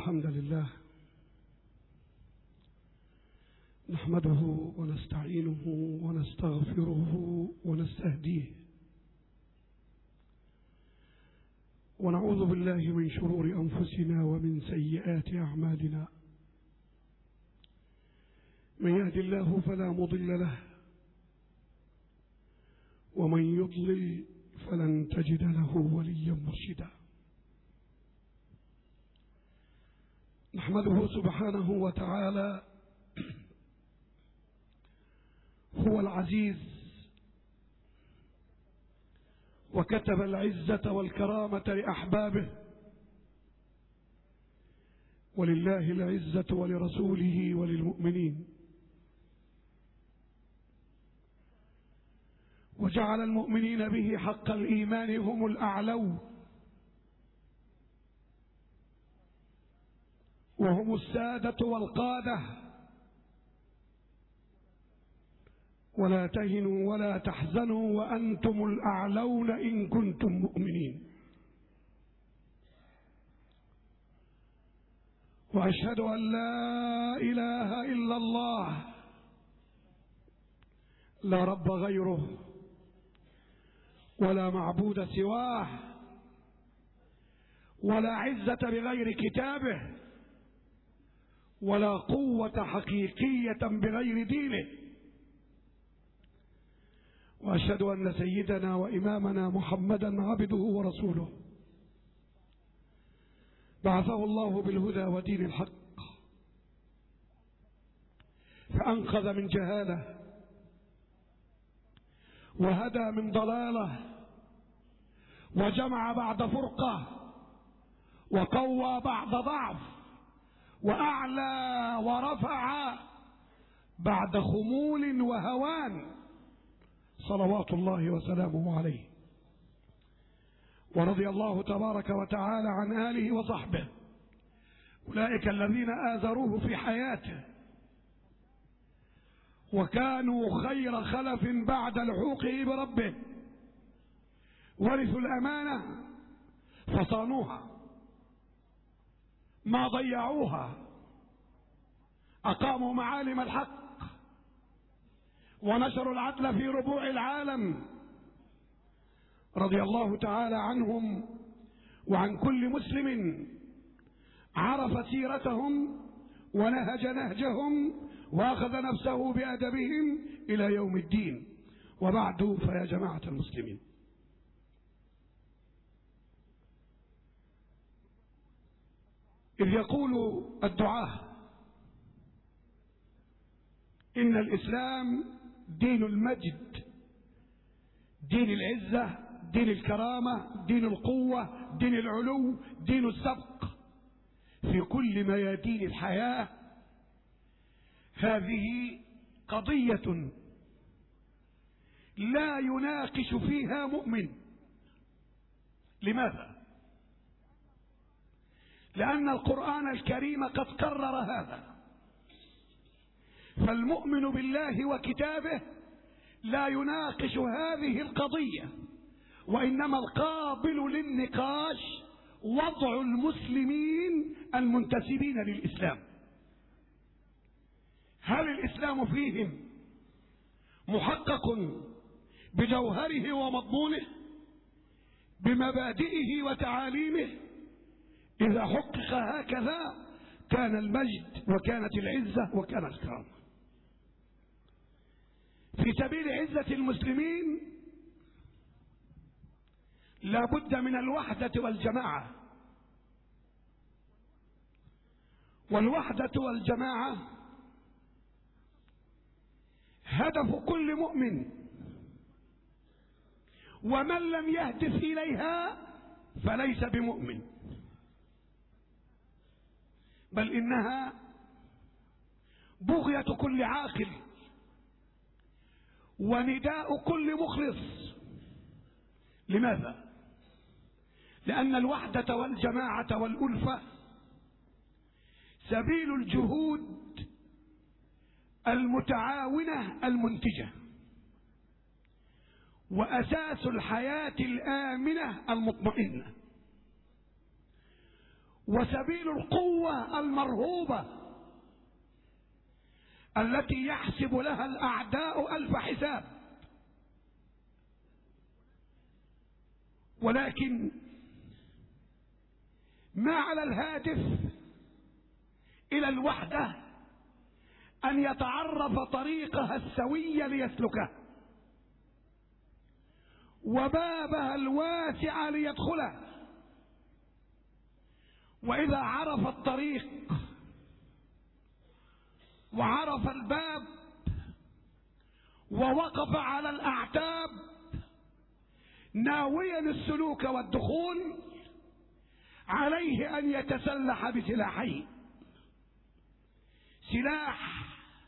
الحمد لله نحمده ونستعينه ونستغفره ونستهديه ونعوذ بالله من شرور أنفسنا ومن سيئات أعمالنا. من يهد الله فلا مضل له ومن يضلل فلن تجد له وليا مرشدا. نحمده سبحانه وتعالى هو العزيز وكتب العزة والكرامة لأحبابه، ولله العزة ولرسوله وللمؤمنين، وجعل المؤمنين به حق الإيمان هم الأعلون وهم السادة والقادة، ولا تهنوا ولا تحزنوا وأنتم الأعلون إن كنتم مؤمنين. وأشهد أن لا إله إلا الله لا رب غيره ولا معبود سواه ولا عزة بغير كتابه ولا قوة حقيقية بغير دينه. وأشهد أن سيدنا وإمامنا محمدا عبده ورسوله بعثه الله بالهدى ودين الحق فأنقذ من جهاله وهدى من ضلاله وجمع بعد فرقة وقوى بعد ضعف وأعلى ورفع بعد خمول وهوان، صلوات الله وسلامه عليه. ورضي الله تبارك وتعالى عن آله وصحبه أولئك الذين آزروه في حياته وكانوا خير خلف بعد لحوقه بربه، ورثوا الأمانة فصانوها ما ضيعوها، أقاموا معالم الحق ونشروا العدل في ربوع العالم. رضي الله تعالى عنهم وعن كل مسلم عرف سيرتهم ونهج نهجهم وأخذ نفسه بأدبهم إلى يوم الدين. وبعد، فيا جماعة المسلمين، إذ يقول الدعاة إن الإسلام دين المجد، دين العزة، دين الكرامة، دين القوة، دين العلو، دين السبق في كل ميادين الحياة، هذه قضية لا يناقش فيها مؤمن. لماذا؟ لأن القرآن الكريم قد قرر هذا، فالمؤمن بالله وكتابه لا يناقش هذه القضية، وإنما القابل للنقاش وضع المسلمين المنتسبين للإسلام. هل الإسلام فيهم محقق بجوهره ومضمونه بمبادئه وتعاليمه؟ إذا حقق هكذا كان المجد وكانت العزة وكانت الكرامة. في سبيل عزة المسلمين لا بد من الوحدة والجماعة، والوحدة والجماعة هدف كل مؤمن، ومن لم يهدف إليها فليس بمؤمن، بل إنها بغية كل عاقل ونداء كل مخلص. لماذا؟ لأن الوحدة والجماعة والألفة سبيل الجهود المتعاونة المنتجة، وأساس الحياة الآمنة المطمئنة، وسبيل القوة المرهوبة التي يحسب لها الأعداء ألف حساب. ولكن ما على الهادف إلى الوحدة أن يتعرف طريقها السوي ليسلكه وبابها الواسع ليدخله. وإذا عرف الطريق وعرف الباب ووقف على الأعتاب ناويا السلوك والدخول، عليه أن يتسلح بسلاحين: سلاح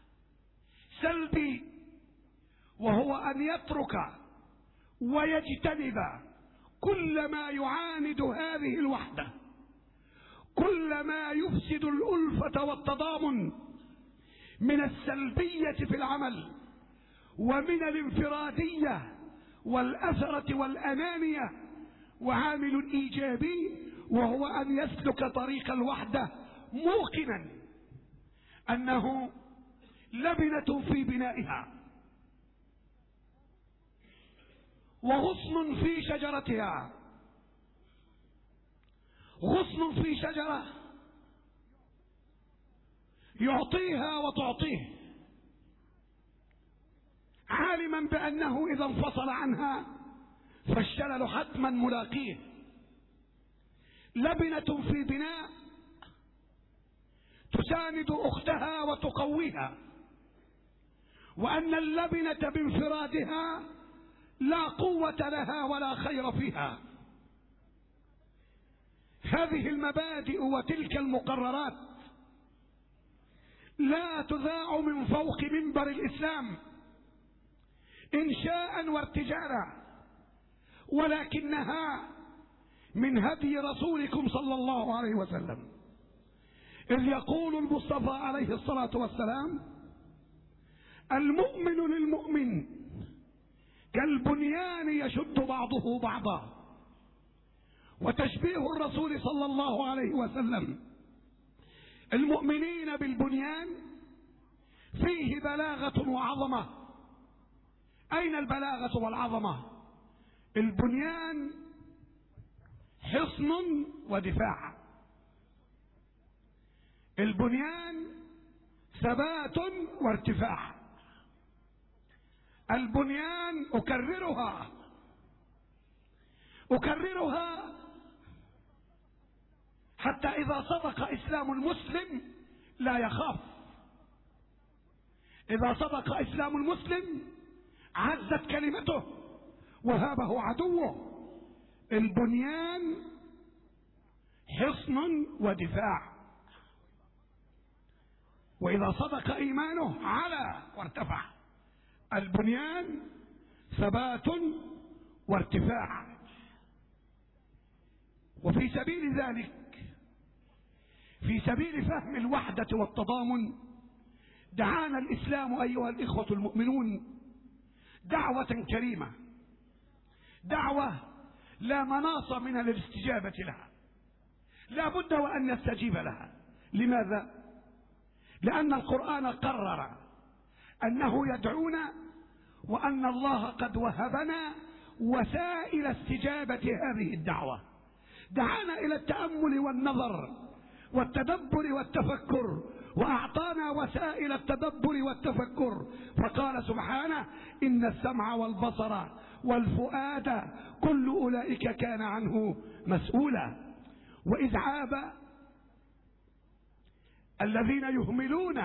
سلبي وهو أن يترك ويجتنب كل ما يعاند هذه الوحدة، كل ما يفسد الألفة والتضامن من السلبية في العمل ومن الانفرادية والأثرة والأنانية، وعامل إيجابي وهو أن يسلك طريق الوحدة موقنا أنه لبنة في بنائها وغصن في شجرتها. غصن في شجرة يعطيها وتعطيه، عالما بأنه إذا انفصل عنها فالشلل حتما ملاقيه. لبنة في بناء تساند أختها وتقويها، وأن اللبنة بانفرادها لا قوة لها ولا خير فيها. هذه المبادئ وتلك المقررات لا تذاع من فوق منبر الإسلام إنشاء وارتجالا، ولكنها من هدي رسولكم صلى الله عليه وسلم، إذ يقول المصطفى عليه الصلاة والسلام: المؤمن للمؤمن كالبنيان يشد بعضه بعضا. وتشبيه الرسول صلى الله عليه وسلم المؤمنين بالبنيان فيه بلاغة وعظمة. أين البلاغة والعظمة؟ البنيان حصن ودفاع، البنيان ثبات وارتفاع. البنيان أكررها حتى إذا صدق إسلام المسلم لا يخاف. إذا صدق إسلام المسلم عزت كلمته وهابه عدوه. البنيان حصن ودفاع، وإذا صدق إيمانه علا وارتفع. البنيان ثبات وارتفاع. وفي سبيل ذلك، في سبيل فهم الوحدة والتضامن، دعانا الإسلام أيها الإخوة المؤمنون دعوة كريمة، دعوة لا مناص من الاستجابة لها، لا بد وأن نستجيب لها. لماذا؟ لأن القرآن قرر أنه يدعونا، وأن الله قد وهبنا وسائل استجابة هذه الدعوة. دعانا إلى التأمل والنظر والتدبر والتفكر، وأعطانا وسائل التدبر والتفكر، فقال سبحانه: إن السمع والبصر والفؤاد كل أولئك كان عنه مسؤولا. وإذ عاب الذين يهملون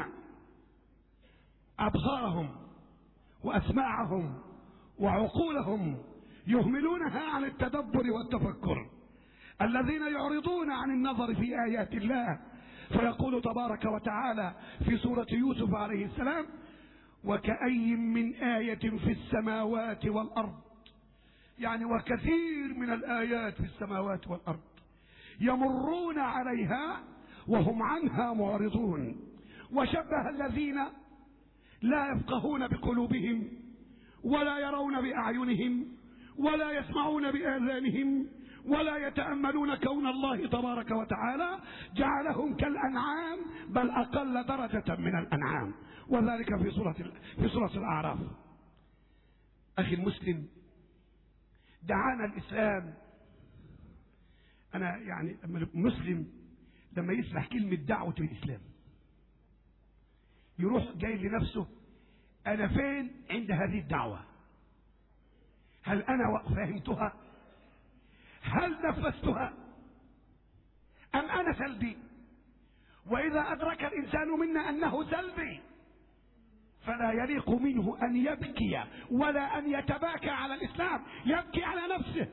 أبصارهم وأسماعهم وعقولهم، يهملونها عن التدبر والتفكر، الذين يعرضون عن النظر في آيات الله. فيقول تبارك وتعالى في سورة يوسف عليه السلام: وكأي من آية في السماوات والأرض، يعني وكثير من الآيات في السماوات والأرض، يمرون عليها وهم عنها معرضون. وشبه الذين لا يفقهون بقلوبهم ولا يرون بأعينهم ولا يسمعون بآذانهم ولا يتأملون كون الله تبارك وتعالى جعلهم كالأنعام بل أقل درجة من الأنعام، وذلك في سورة الأعراف. أخي المسلم، دعانا الإسلام، أنا يعني مسلم لما يسمع كلمة دعوة الإسلام يروح جاي لنفسه أنا فين عند هذه الدعوة؟ هل أنا فهمتها؟ هل نفذتها؟ أم أنا سلبي؟ وإذا أدرك الإنسان منا أنه سلبي فلا يليق منه أن يبكي ولا أن يتباكى على الإسلام، يبكي على نفسه.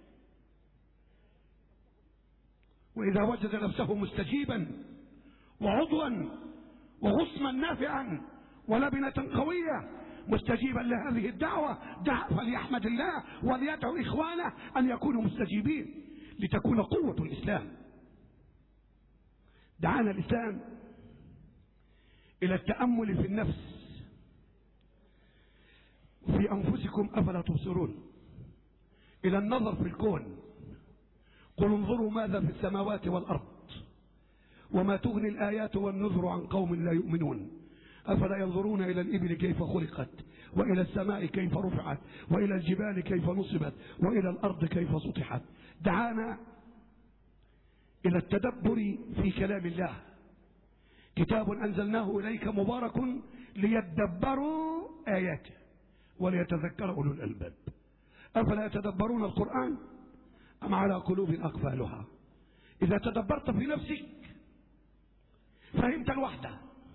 وإذا وجد نفسه مستجيبا وعضوا وغصما نافعا ولبنة قوية مستجيبا لهذه الدعوة فليحمد الله وليدعو إخوانه أن يكونوا مستجيبين لتكون قوة الإسلام. دعانا الإسلام إلى التأمل في النفس، في أنفسكم أفلا تبصرون، إلى النظر في الكون. قل انظروا ماذا في السماوات والأرض وما تغني الآيات والنذر عن قوم لا يؤمنون أفلا ينظرون إلى الإبل كيف خلقت وإلى السماء كيف رفعت وإلى الجبال كيف نصبت وإلى الأرض كيف سطحت. دعانا إلى التدبر في كلام الله. كتاب أنزلناه إليك مبارك ليدبروا آياته وليتذكر أولو الألباب. أفلا يتدبرون القرآن أم على قلوب أقفالها؟ إذا تدبرت في نفسك فهمت الوحدة.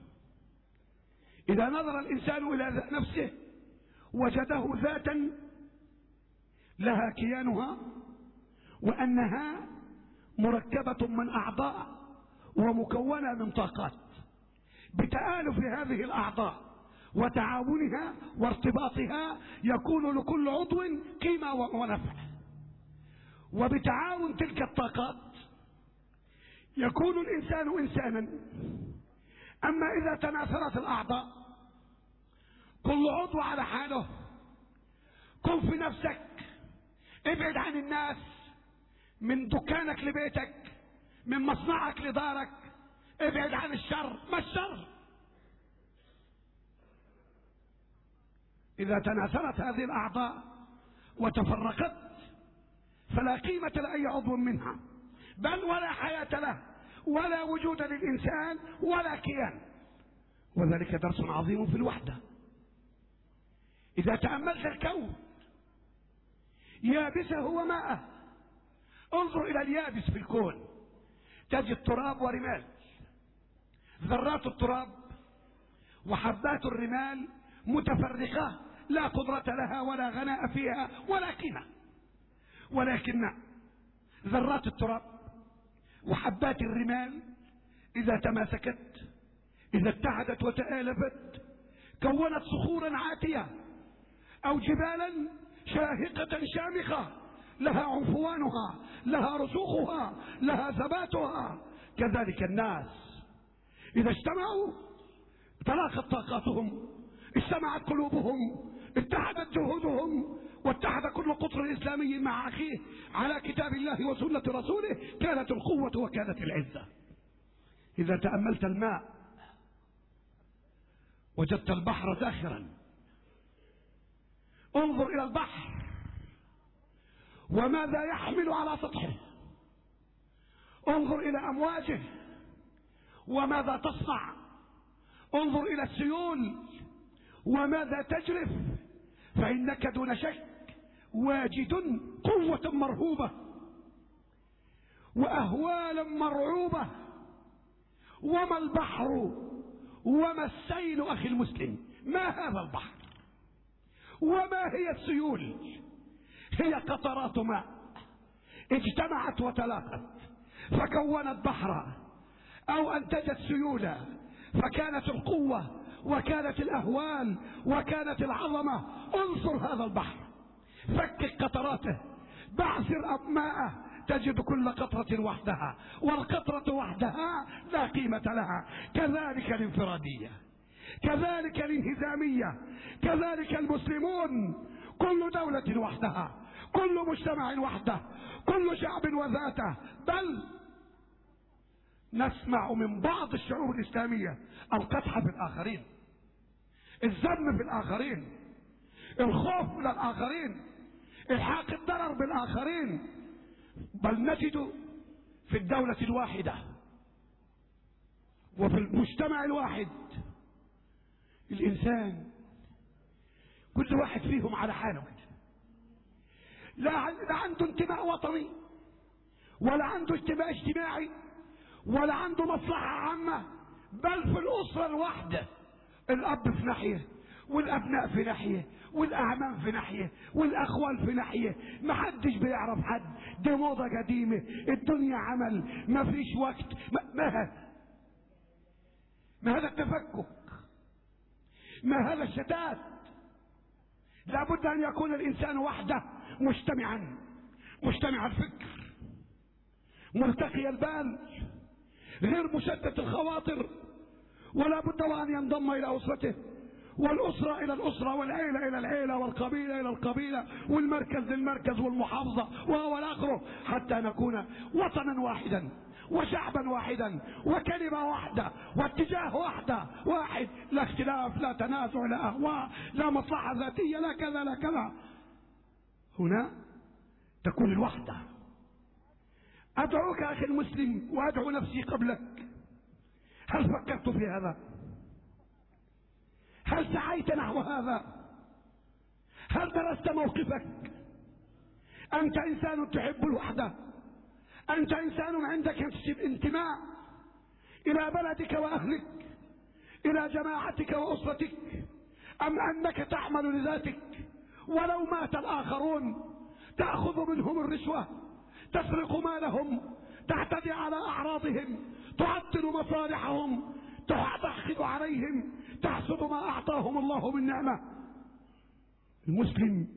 إذا نظر الإنسان إلى نفسه وجده ذاتا لها كيانها وأنها مركبة من أعضاء ومكونة من طاقات، بتآلف هذه الأعضاء وتعاونها وارتباطها يكون لكل عضو قيمة ونفع، وبتعاون تلك الطاقات يكون الإنسان إنسانا. أما إذا تناثرت الأعضاء كل عضو على حاله، كن في نفسك، ابعد عن الناس، من دكانك لبيتك، من مصنعك لدارك، ابعد عن الشر. ما الشر؟ إذا تناثرت هذه الأعضاء وتفرقت فلا قيمة لأي عضو منها، بل ولا حياة له ولا وجود للإنسان ولا كيان. وذلك درس عظيم في الوحدة. إذا تأملت الكون يابسه وماءه، انظر إلى اليابس في الكون تجد تراب ورمال. ذرات التراب وحبات الرمال متفرقة لا قدرة لها ولا غناء فيها ولا قيمة، ولكن ذرات التراب وحبات الرمال إذا تماسكت، إذا اتحدت وتآلفت كونت صخورا عاتية أو جبالا شاهقة شامخة لها عنفوانها، لها رسوخها، لها ثباتها. كذلك الناس إذا اجتمعوا تلاقت طاقاتهم، اجتمعت قلوبهم، اتحدت جهودهم، واتحد كل قطر إسلامي مع أخيه على كتاب الله وسنة رسوله، كانت القوة وكانت العزة. إذا تأملت الماء وجدت البحر زاخرا، انظر إلى البحر وماذا يحمل على سطحه، انظر إلى أمواجه وماذا تصنع، انظر إلى السيول وماذا تجرف، فإنك دون شك واجد قوة مرهوبة وأهوالا مرعوبة. وما البحر وما السيل أخي المسلم؟ ما هذا البحر وما هي السيول؟ هي قطرات ماء اجتمعت وتلاقت فكونت بحرا أو أنتجت سيولا، فكانت القوة وكانت الأهوال وكانت العظمة. انظر هذا البحر، فكك قطراته، بعثر ماءه، تجد كل قطرة وحدها، والقطرة وحدها لا قيمة لها. كذلك الانفرادية، كذلك الانهزامية، كذلك المسلمون كل دولة وحدها، كل مجتمع وحده، كل شعب وذاته، بل نسمع من بعض الشعوب الإسلامية القدح في الآخرين، الذم في الآخرين، الخوف من الآخرين، إلحاق الضرر بالآخرين. بل نجد في الدولة الواحدة وفي المجتمع الواحد الإنسان كل واحد فيهم على حاله كده، لا عنده انتماء وطني، ولا عنده انتماء اجتماعي، ولا عنده مصلحة عامة. بل في الأسرة الواحدة الأب في ناحية، والأبناء في ناحية، والأعمام في ناحية، والأخوال في ناحية، محدش بيعرف حد. دي موضة قديمة، الدنيا عمل، ما فيش وقت. ما هذا التفكك، ما هذا الشتات. لابد أن يكون الإنسان وحده، مجتمع الفكر، ملتقي البال، غير مشتت الخواطر. ولا بد وأن ينضم إلى أسرته، والأسرة إلى الأسرة، والعيلة إلى العيلة، والقبيلة إلى القبيلة، والمركز للمركز، والمحافظة والآخره، حتى نكون وطنا واحدا، وشعبا واحدا، وكلمة واحدة، واتجاه واحد، لا اختلاف، لا تنازع، لا أهواء، لا مصلحة ذاتية، لا كذا لا كذا. هنا تكون الوحدة. أدعوك أخي المسلم، وأدعو نفسي قبلك، هل فكرت في هذا؟ هل سعيت نحو هذا؟ هل درست موقفك؟ أنت إنسان تحب الوحدة، أنت إنسان عندك انتماء إلى بلدك وأهلك، إلى جماعتك وأسرتك، أم أنك تعمل لذاتك؟ ولو مات الآخرون تأخذ منهم الرشوة، تسرق مالهم، تعتدي على أعراضهم، تعطل مصالحهم، تحقد عليهم، تحسد ما أعطاهم الله من نعمة. المسلم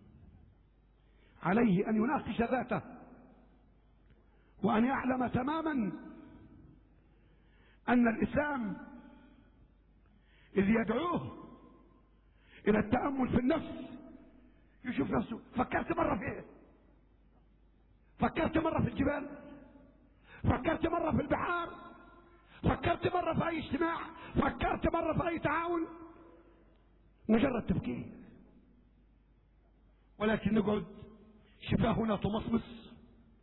عليه أن يناقش ذاته، وأن يعلم تماما أن الإسلام إذ يدعوه إلى التأمل في النفس، يشوف نفسه. فكرت مرة في إيه؟ فكرت مرة في الجبال؟ فكرت مرة في البحار؟ فكرت مرة في أي اجتماع؟ فكرت مرة في أي تعاون؟ مجرد تفكير. ولكن نقعد شفاهنا تمصمص،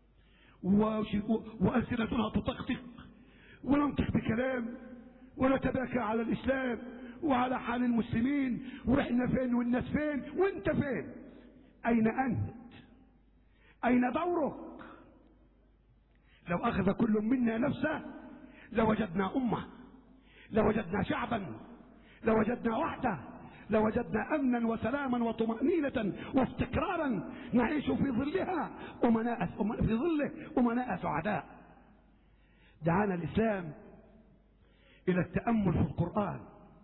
وألسنتنا تطقطق، وننطق بكلام، ونتباكى على الإسلام وعلى حال المسلمين، وإحنا فين والناس فين وإنت فين. أين أنت؟ أين دورك؟ لو أخذ كل منا نفسه لوجدنا أمة، لوجدنا شعبا، لوجدنا وحدة، لوجدنا أمنا وسلاما وطمأنينة واستقرارا نعيش في ظلها في ظله أمناء سعداء. دعانا الإسلام إلى التأمل في القرآن،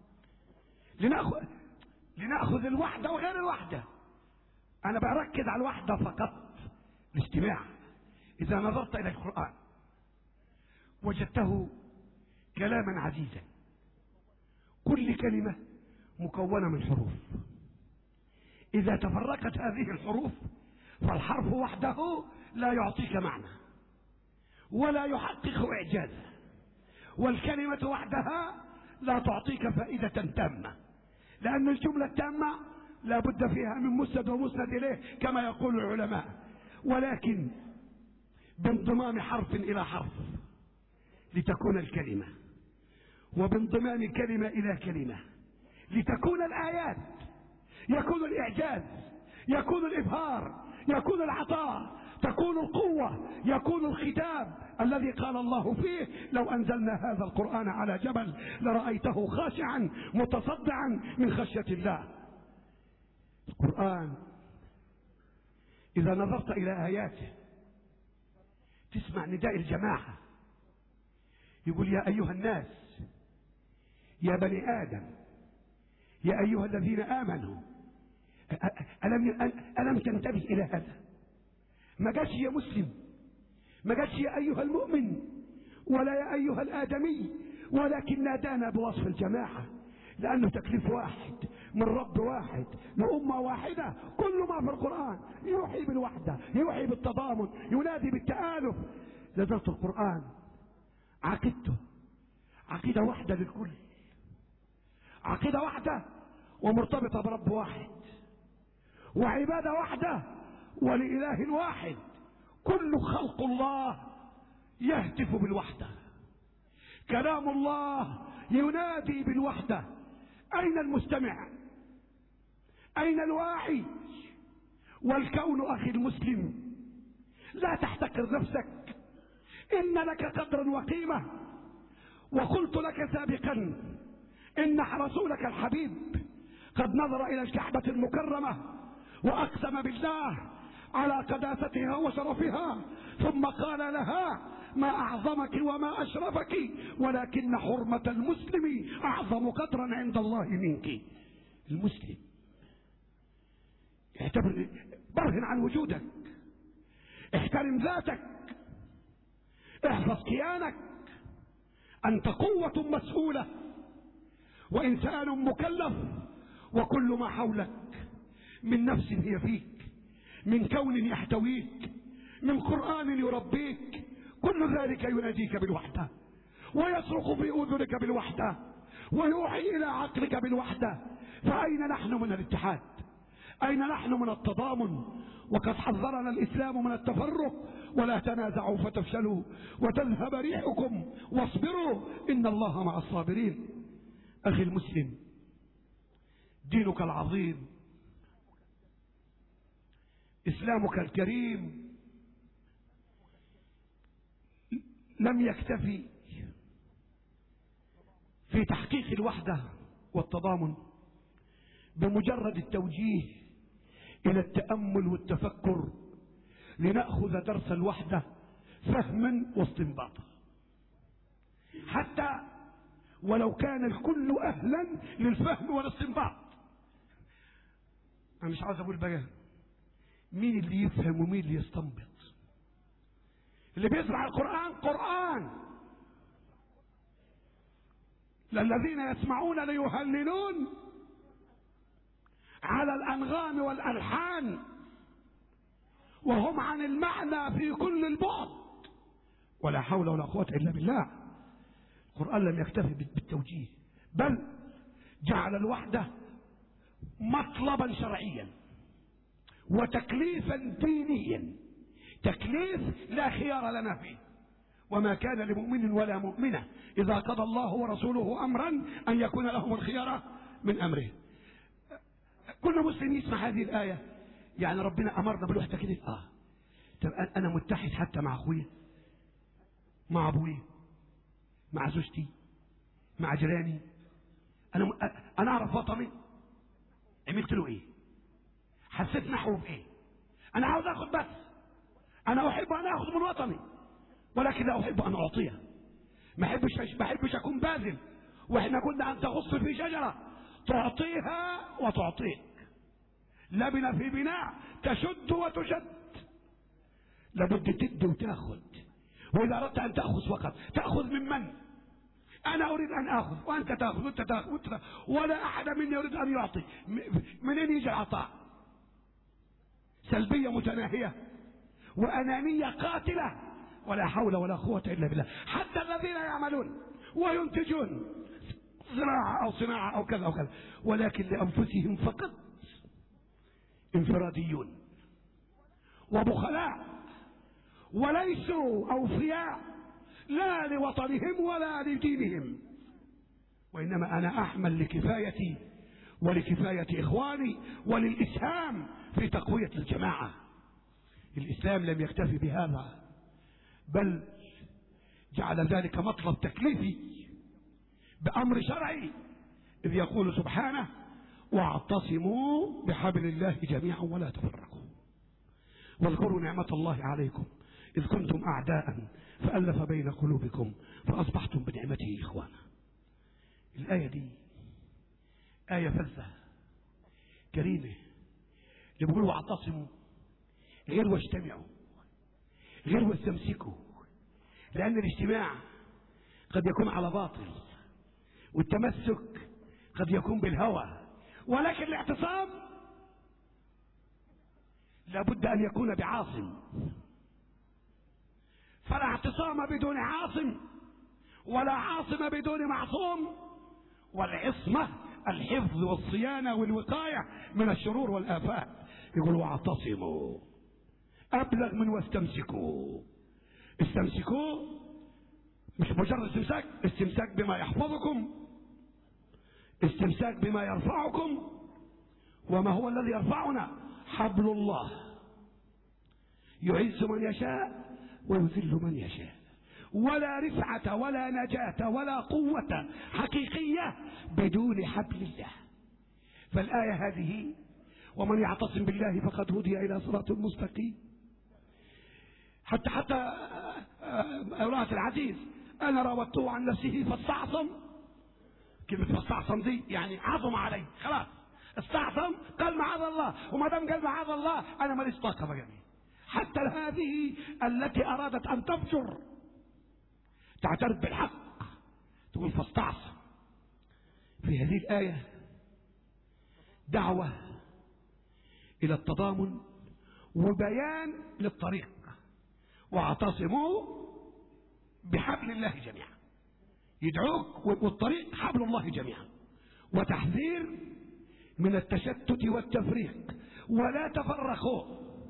لنأخذ الوحدة وغير الوحدة. أنا بركز على الوحدة فقط، الاجتماع. إذا نظرت إلى القرآن وجدته كلاما عزيزا، كل كلمة مكونة من حروف. إذا تفرقت هذه الحروف فالحرف وحده لا يعطيك معنى ولا يحقق إعجازا، والكلمة وحدها لا تعطيك فائدة تامة، لأن الجملة التامة لا بد فيها من مسند ومسند إليه كما يقول العلماء، ولكن بانضمام حرف إلى حرف لتكون الكلمة، وبانضمام كلمة إلى كلمة لتكون الآيات، يكون الإعجاز، يكون الإبهار، يكون العطاء، تكون القوة، يكون الختاب الذي قال الله فيه: لو أنزلنا هذا القرآن على جبل لرأيته خاشعا متصدعا من خشية الله. القرآن إذا نظرت إلى آياته تسمع نداء الجماعة، يقول: يا أيها الناس، يا بني آدم، يا أيها الذين آمنوا، ألم تنتبه إلى هذا؟ ما قالش يا مسلم، ما قالش يا أيها المؤمن، ولا يا أيها الآدمي، ولكن نادانا بوصف الجماعة، لأنه تكليف واحد: من رب واحد لأمة واحدة. كل ما في القرآن يوحي بالوحدة، يوحي بالتضامن، ينادي بالتآلف. نزلت القرآن عقيدته عقيدة واحدة للكل، عقيدة واحدة ومرتبطة برب واحد، وعبادة واحدة ولإله واحد. كل خلق الله يهتف بالوحدة، كلام الله ينادي بالوحدة. أين المستمع؟ أين الواعي؟ والكون أخي المسلم لا تحتقر نفسك، إن لك قدرا وقيمة. وقلت لك سابقا إن رسولك الحبيب قد نظر إلى الكعبة المكرمة وأقسم بالله على قداستها وشرفها، ثم قال لها: ما أعظمك وما أشرفك، ولكن حرمة المسلم أعظم قدرا عند الله منك. المسلم اعتبر، برهن عن وجودك، احترم ذاتك، احفظ كيانك. أنت قوة مسؤولة وإنسان مكلف، وكل ما حولك من نفس هي فيك، من كون يحتويك، من قرآن يربيك، كل ذلك يناديك بالوحدة، ويصرخ في أذنك بالوحدة، ويوحي إلى عقلك بالوحدة. فأين نحن من الاتحاد؟ أين نحن من التضامن؟ وقد حذرنا الإسلام من التفرق: ولا تنازعوا فتفشلوا وتذهب ريحكم واصبروا إن الله مع الصابرين. أخي المسلم، دينك العظيم، إسلامك الكريم لم يكتفي في تحقيق الوحدة والتضامن بمجرد التوجيه إلى التأمل والتفكر لنأخذ درس الوحدة فهما واستنباطا، حتى ولو كان الكل أهلا للفهم والاستنباط. أنا مش عاوز أقول بقى مين اللي يفهم ومين اللي يستنبط. اللي بيسمع القرآن قرآن، الذين يسمعون ليهللون على الأنغام والألحان وهم عن المعنى في كل البعد. ولا حول ولا قوة إلا بالله. القرآن لم يكتفي بالتوجيه، بل جعل الوحدة مطلبا شرعيا وتكليفا دينيا، تكليف لا خيار لنا فيه. وما كان لمؤمن ولا مؤمنة إذا قضى الله ورسوله أمرا أن يكون لهم الخيار من أمره. كل مسلم يسمع هذه الآية، يعني ربنا أمرنا بالوحدة كده. طب أنا متحد حتى مع أخويا، مع أبويا، مع زوجتي، مع جيراني. أنا أعرف وطني، عملت له إيه؟ حسيت نحوه بإيه؟ أنا عاوز أخذ، بس أنا أحب أن أخذ من وطني، ولكن لا أحب أن أعطيه. ما أحبش أكون باذل. وإحنا قلنا أن تغص في شجرة تعطيها وتعطيك، لبنة في بناء تشد وتشد. لابد تدي وتاخذ. وإذا أردت أن تأخذ فقط تأخذ من من؟ أنا أريد أن آخذ وأنت تأخذ وأنت تأخذ، ولا أحد منا يريد أن يعطي. منين يجي العطاء؟ سلبية متناهية وأنانية قاتلة، ولا حول ولا قوة إلا بالله. حتى الذين يعملون وينتجون زراعة أو صناعة أو كذا أو كذا، ولكن لأنفسهم فقط، انفراديون وبخلاء، وليسوا أوفياء لا لوطنهم ولا لدينهم. وإنما أنا أحمل لكفايتي ولكفاية إخواني وللإسهام في تقوية الجماعة. الإسلام لم يكتفي بهذا، بل جعل ذلك مطلب تكليفي بأمر شرعي، إذ يقول سبحانه: واعتصموا بحبل الله جميعا ولا تفرقوا واذكروا نعمة الله عليكم إذ كنتم أعداء فألف بين قلوبكم فأصبحتم بنعمته إخوانا. الآية دي آية فلسة كريمة، اللي بيقولوا واعتصموا غير واجتمعوا، غير واستمسكوا، لأن الاجتماع قد يكون على باطل، والتمسك قد يكون بالهوى، ولكن الاعتصام لابد ان يكون بعاصم، فلا اعتصام بدون عاصم ولا عاصم بدون معصوم. والعصمة الحفظ والصيانة والوقاية من الشرور والآفات. يقول واعتصموا أبلغ من واستمسكوا. استمسكوا مش مجرد استمساك، استمساك بما يحفظكم، استمساك بما يرفعكم. وما هو الذي يرفعنا؟ حبل الله يعز من يشاء ويذل من يشاء. ولا رفعة ولا نجاة ولا قوة حقيقية بدون حبل الله. فالآية هذه ومن يعتصم بالله فقد هدي إلى صراط مستقيم. حتى امرأة العزيز أنا راودته عن نفسه فاستعصم. كلمة فاستعصم دي يعني عظم عليه، خلاص استعصم، قال معاذ الله، وما دام قال معاذ الله أنا ماليش طاقة بقى. حتى هذه التي أرادت أن تفجر تعترف بالحق تقول فاستعصم. في هذه الآية دعوة إلى التضامن وبيان للطريق. واعتصموا بحبل الله جميعا، يدعوك والطريق حبل الله جميعا. وتحذير من التشتت والتفريق ولا تفرقوا.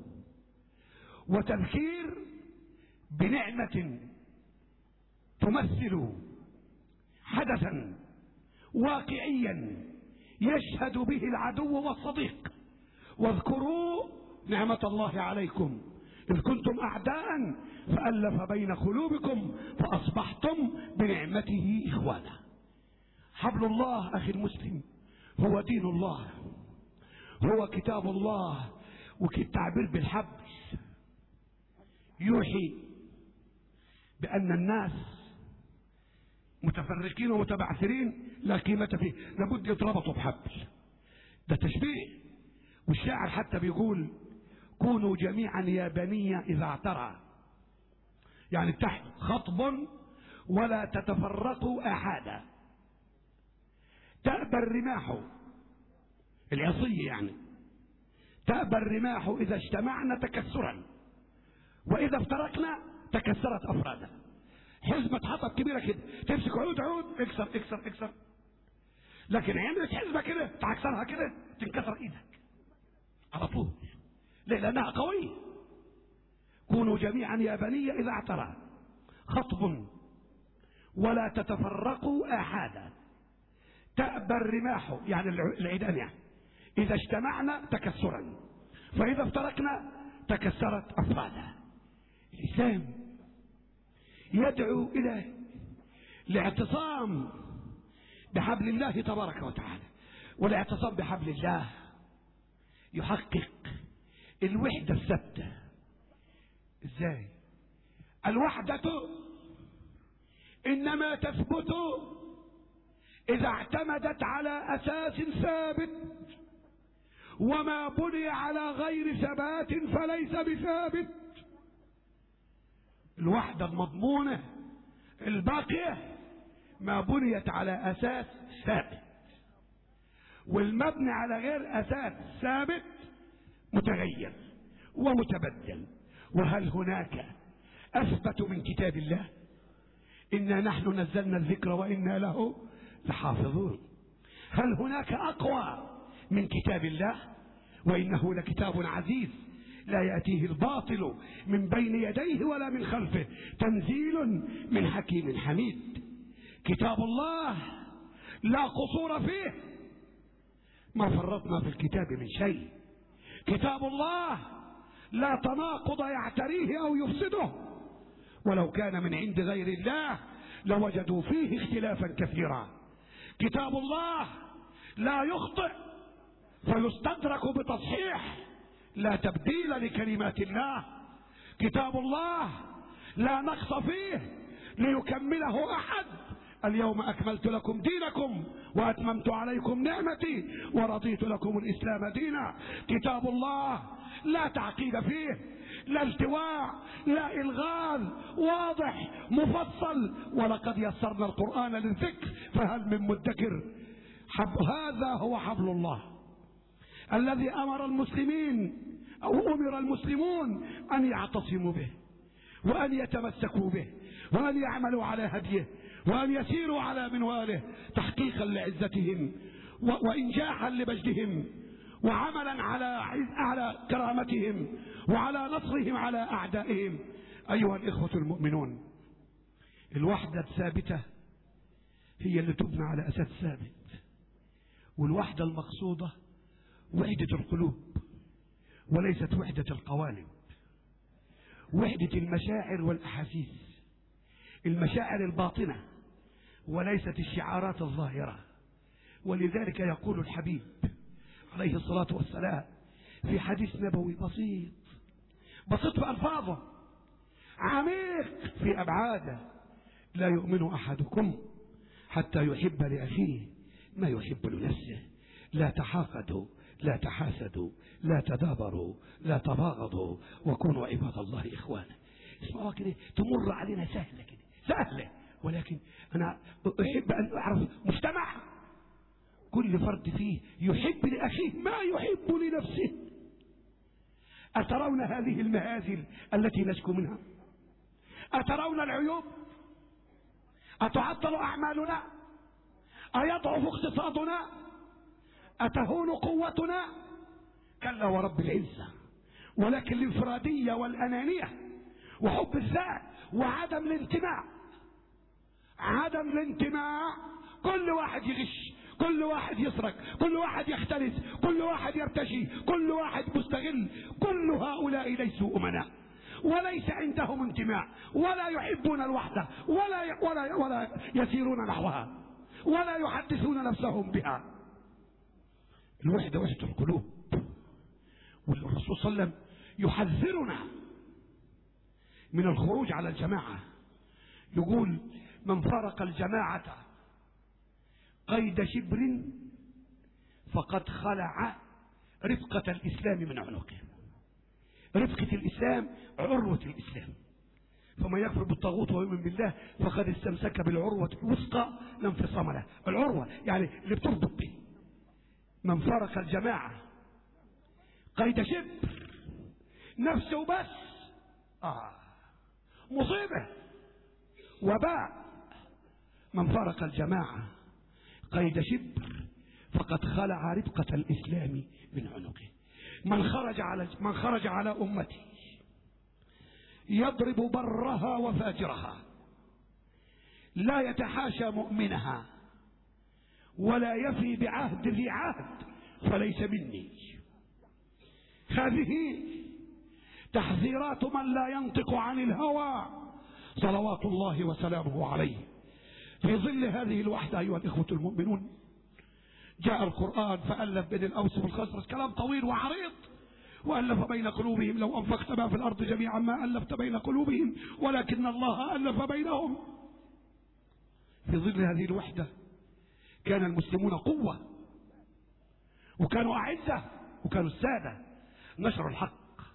وتذكير بنعمة تمثل حدثا واقعيا يشهد به العدو والصديق. واذكروا نعمة الله عليكم إذ كنتم أعداء فألف بين قلوبكم فأصبحتم بنعمته إخوانا. حبل الله أخي المسلم هو دين الله، هو كتاب الله. والتعبير بالحبل يوحي بأن الناس متفرقين ومتبعثرين لا قيمة فيه، لابد يتربطوا بحبل. ده تشبيه. والشاعر حتى بيقول كونوا جميعا يا بني إذا اعترى، يعني تحت خطب ولا تتفرقوا أحدا. تأبى الرماح العصي، يعني تأبى الرماح إذا اجتمعنا تكسرا وإذا افترقنا تكسرت أفرادا. حزمة حطب كبيرة كده تمسك عود عود اكسر اكسر اكسر، لكن عملت حزمة كده تعكسرها كده تنكسر ايدك على طول. ليه؟ لأنها قوية. كونوا جميعا يا بني إذا اعترى خطب ولا تتفرقوا أحدا. تأبى الرماح يعني العيدان، يعني إذا اجتمعنا تكسرا فإذا افترقنا تكسرت أفرادا. الإسلام يدعو إلى الاعتصام بحبل الله تبارك وتعالى. والاعتصام بحبل الله يحقق الوحدة الثابتة. ازاي؟ الوحدة إنما تثبت إذا اعتمدت على أساس ثابت، وما بني على غير ثبات فليس بثابت. الوحدة المضمونة الباقية ما بنيت على أساس ثابت، والمبني على غير أساس ثابت متغير ومتبدل. وهل هناك أثبت من كتاب الله؟ إنا نحن نزلنا الذكر وإنا له لحافظون. هل هناك أقوى من كتاب الله؟ وإنه لكتاب عزيز لا يأتيه الباطل من بين يديه ولا من خلفه تنزيل من حكيم حميد. كتاب الله لا قصور فيه، ما فرطنا في الكتاب من شيء. كتاب الله لا تناقض يعتريه أو يفسده، ولو كان من عند غير الله لوجدوا فيه اختلافا كثيرا. كتاب الله لا يخطئ فيستدرك بتصحيح، لا تبديل لكلمات الله. كتاب الله لا نقص فيه ليكمله أحد. اليوم أكملت لكم دينكم وأتممت عليكم نعمتي ورضيت لكم الإسلام دينا. كتاب الله لا تعقيد فيه، لا التواء، لا إلغاز، واضح مفصل. ولقد يسرنا القرآن للذكر فهل من مدكر. هذا هو حبل الله الذي أمر المسلمين أو أمر المسلمون أن يعتصموا به وأن يتمسكوا به وأن يعملوا على هديه وأن يسيروا على منواله تحقيقا لعزتهم وإنجاحا لمجدهم وعملا على كرامتهم وعلى نصرهم على أعدائهم. أيها الإخوة المؤمنون، الوحدة الثابتة هي اللي تبنى على أساس ثابت، والوحدة المقصودة وحدة القلوب وليست وحدة القوالب، وحدة المشاعر والأحاسيس، المشاعر الباطنة وليست الشعارات الظاهرة. ولذلك يقول الحبيب عليه الصلاة والسلام في حديث نبوي بسيط في ألفاظه، عميق في أبعاده: لا يؤمن أحدكم حتى يحب لأخيه ما يحب لنفسه، لا تحاقدوا لا تحاسدوا لا تدابروا لا تباغضوا وكونوا عباد الله إخوانا. اسمعوا كده، تمر علينا سهلة كده سهلة، ولكن أنا أحب أن أعرف مجتمع كل فرد فيه يحب لأخيه ما يحب لنفسه. أترون هذه المهازل التي نشكو منها؟ أترون العيوب؟ أتعطل أعمالنا؟ أيضعف اقتصادنا؟ أتهون قوتنا؟ كلا ورب العزة. ولكن الانفرادية والأنانية وحب الذات وعدم الانتماء، كل واحد يغش، كل واحد يسرق، كل واحد يختلس، كل واحد يرتشي، كل واحد مستغل، كل هؤلاء ليسوا أمناء وليس عندهم انتماء ولا يحبون الوحدة ولا يسيرون نحوها ولا يحدثون نفسهم بها. الوحدة وحدة القلوب، والرسول صلى الله عليه وسلم يحذرنا من الخروج على الجماعة، يقول: من فارق الجماعة قيد شبر فقد خلع رفقة الإسلام من عنقه. رفقة الإسلام عروة الإسلام، فمن يكفر بالطاغوت ويؤمن بالله فقد استمسك بالعروة الوثقى لا انفصام لها. العروة يعني اللي بتربط به. من فارق الجماعة قيد شبر، نفسه بس، مصيبة وباء. من فارق الجماعة قيد شبر فقد خلع رفقة الإسلام من عنقه. من خرج على أمتي يضرب برها وفاجرها، لا يتحاشى مؤمنها ولا يفي بعهد ذي عهد فليس مني. هذه تحذيرات من لا ينطق عن الهوى صلوات الله وسلامه عليه. في ظل هذه الوحدة أيها الإخوة المؤمنون، جاء القرآن فألف بين الأوس والخزرج، كلام طويل وعريض. وألف بين قلوبهم لو أنفقت ما في الأرض جميعا ما ألفت بين قلوبهم ولكن الله ألف بينهم. في ظل هذه الوحدة كان المسلمون قوة وكانوا أعزة وكانوا السادة، نشروا الحق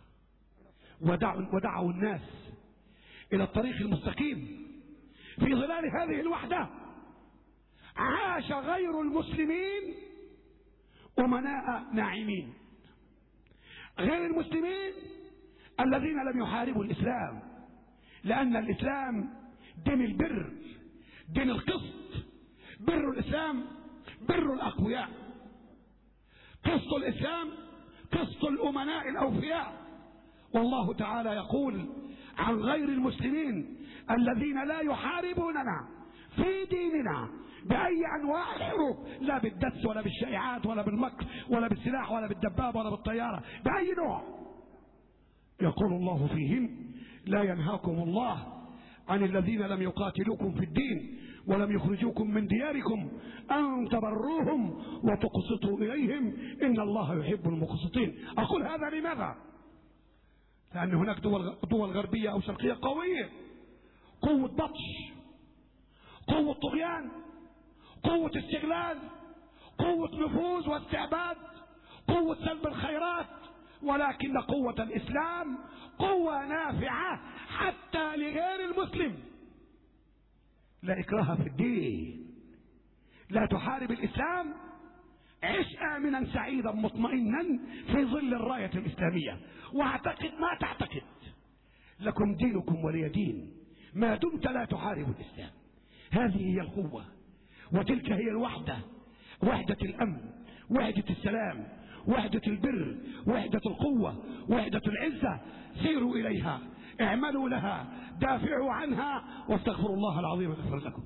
ودعوا الناس إلى الطريق المستقيم. في ظلال هذه الوحدة عاش غير المسلمين أمناء ناعمين، غير المسلمين الذين لم يحاربوا الإسلام، لأن الإسلام دين البر، دين القسط. بر الإسلام بر الأقوياء، قسط الإسلام قسط الأمناء الأوفياء. والله تعالى يقول عن غير المسلمين الذين لا يحاربوننا في ديننا بأي أنواع الحروب، لا بالدس ولا بالشائعات ولا بالمكر ولا بالسلاح ولا بالدبابة ولا بالطيارة، بأي نوع. يقول الله فيهم: لا ينهاكم الله عن الذين لم يقاتلوكم في الدين ولم يخرجوكم من دياركم أن تبروهم وتقسطوا إليهم إن الله يحب المقسطين. أقول هذا لماذا؟ لأن هناك دول غربية أو شرقية قوية، قوة بطش، قوة طغيان، قوة استغلال، قوة نفوذ واستعباد، قوة سلب الخيرات. ولكن قوة الإسلام قوة نافعة حتى لغير المسلم. لا إكراه في الدين، لا تحارب الإسلام، عش آمنا سعيدا مطمئنا في ظل الراية الإسلامية، واعتقد ما تعتقد، لكم دينكم ولي دين ما دمت لا تحارب الإسلام. هذه هي القوة، وتلك هي الوحدة، وحدة الأمن، وحدة السلام، وحدة البر، وحدة القوة، وحدة العزة. سيروا إليها، اعملوا لها، دافعوا عنها، واستغفروا الله العظيم يغفر لكم.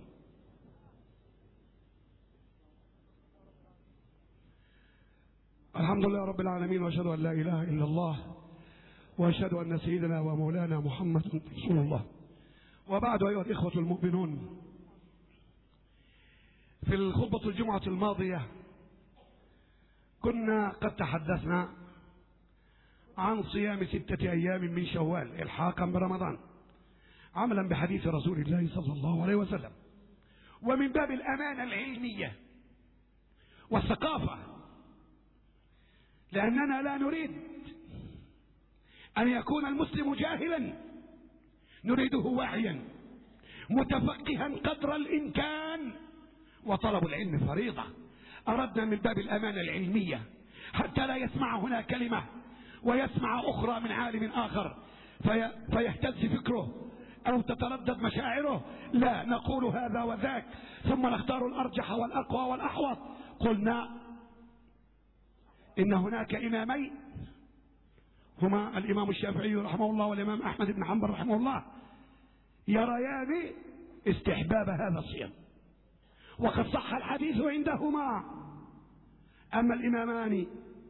الحمد لله رب العالمين، واشهد ان لا اله الا الله، واشهد ان سيدنا ومولانا محمد رسول الله. وبعد، ايها الاخوة المؤمنون، في الخطبة الجمعة الماضية كنا قد تحدثنا عن صيام 6 أيام من شوال الحاقا برمضان، عملا بحديث رسول الله صلى الله عليه وسلم، ومن باب الأمانة العلمية والثقافة، لأننا لا نريد أن يكون المسلم جاهلا، نريده واعيا متفقها قدر الإمكان، وطلب العلم فريضة. أردنا من باب الأمانة العلمية حتى لا يسمع هنا كلمة ويسمع أخرى من عالم آخر فيهتز فكره أو تتردد مشاعره، لا، نقول هذا وذاك ثم نختار الأرجح والأقوى والأحوط. قلنا إن هناك إمامين، هما الإمام الشافعي رحمه الله والإمام أحمد بن حنبل رحمه الله، يريان استحباب هذا الصيام، وقد صح الحديث عندهما. أما الإمامان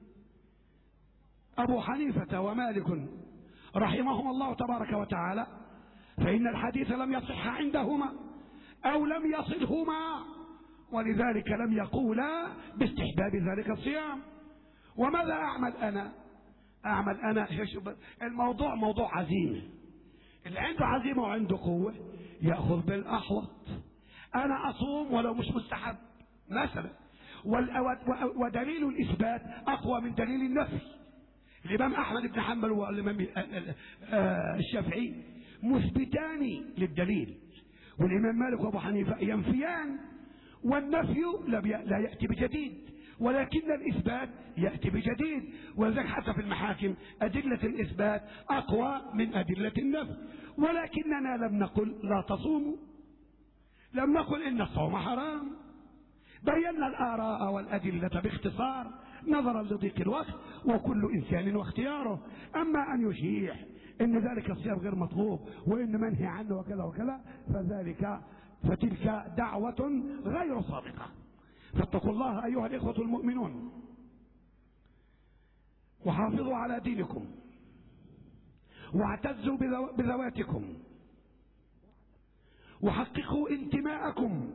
أبو حنيفة ومالك رحمهما الله تبارك وتعالى فإن الحديث لم يصح عندهما أو لم يصلهما، ولذلك لم يقولا باستحباب ذلك الصيام. وماذا أعمل أنا؟ أعمل أنا الموضوع موضوع عزيمة، اللي عنده عزيمة وعنده قوة يأخذ بالأحوط. أنا أصوم ولو مش مستحب مثلا، ودليل الإثبات أقوى من دليل النفي. الإمام أحمد بن حنبل والإمام الشافعي مثبتان للدليل، والإمام مالك وأبو حنيفة ينفيان، والنفي لا يأتي بجديد، ولكن الإثبات يأتي بجديد. ولذلك حتى في المحاكم أدلة الإثبات أقوى من أدلة النفي. ولكننا لم نقل لا تصوموا، لم نقل إن الصوم حرام، بينا الآراء والأدلة باختصار نظرا لضيق الوقت، وكل إنسان واختياره. أما أن يشيع إن ذلك الصيام غير مطلوب وإن منهي عنه وكذا وكذا فتلك دعوة غير صادقة. فاتقوا الله أيها الإخوة المؤمنون، وحافظوا على دينكم، واعتزوا بذواتكم، وحققوا انتماءكم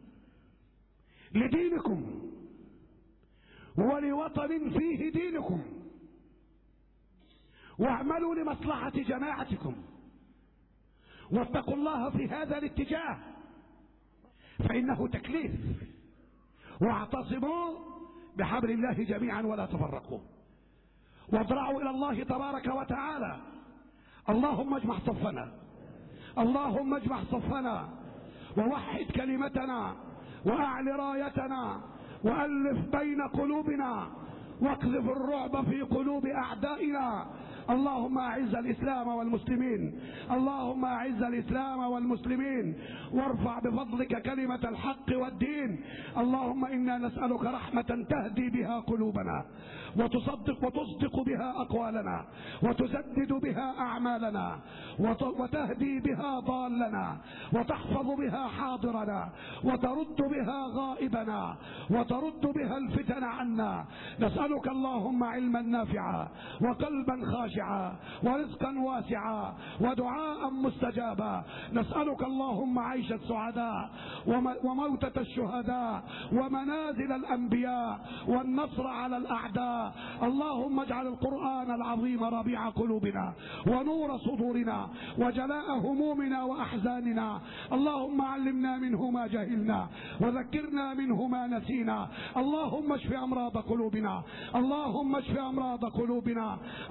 لدينكم ولوطن فيه دينكم، واعملوا لمصلحة جماعتكم، واتقوا الله في هذا الاتجاه فإنه تكليف. واعتصموا بحبل الله جميعا ولا تفرقوا، واضرعوا إلى الله تبارك وتعالى. اللهم اجمع صفنا، اللهم اجمع صفنا، ووحد كلمتنا، وأعل رايتنا، وألف بين قلوبنا، واقذف الرعب في قلوب أعدائنا. اللهم أعز الإسلام والمسلمين، اللهم أعز الإسلام والمسلمين، وارفع بفضلك كلمة الحق والدين. اللهم إنا نسألك رحمة تهدي بها قلوبنا، وتصدق بها أقوالنا، وتسدد بها أعمالنا، وتهدي بها ضالنا، وتحفظ بها حاضرنا، وترد بها غائبنا، وترد بها الفتن عنا. نسألك اللهم علما نافعا، وقلبا خاشعا، ورزقا واسعا، ودعاء مستجابا. نسألك اللهم عيش السعداء، وموتة الشهداء، ومنازل الأنبياء، والنصر على الأعداء. اللهم اجعل القرآن العظيم ربيع قلوبنا، ونور صدورنا، وجلاء همومنا وأحزاننا. اللهم علمنا منه ما جهلنا، وذكرنا منه ما نسينا. اللهم اشف أمراض قلوبنا، اللهم اشف أمراض قلوبنا، اللهم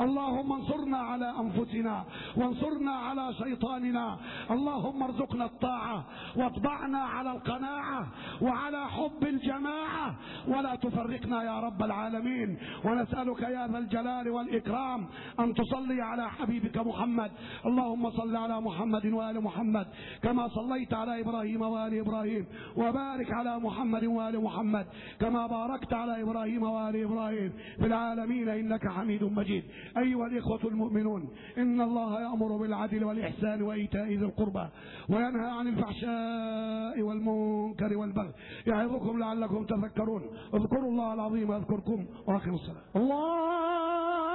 اللهم انصرنا على أنفسنا وانصرنا على شيطاننا. اللهم ارزقنا الطاعة واطبعنا على القناعة وعلى حب الجماعة، ولا تفرقنا يا رب العالمين. ونسألك يا ذا الجلال والإكرام أن تصلي على حبيبك محمد. اللهم صل على محمد وآل محمد كما صليت على إبراهيم وآل إبراهيم، وبارك على محمد وآل محمد كما باركت على إبراهيم وآل إبراهيم في العالمين إنك حميد مجيد. أيها الإخوة المؤمنون، إن الله يأمر بالعدل والإحسان وإيتاء ذي القربى وينهى عن الفحشاء والمنكر والبغي يعظكم لعلكم تذكرون. اذكروا الله العظيم يذكركم وأقيموا الصلاة. الله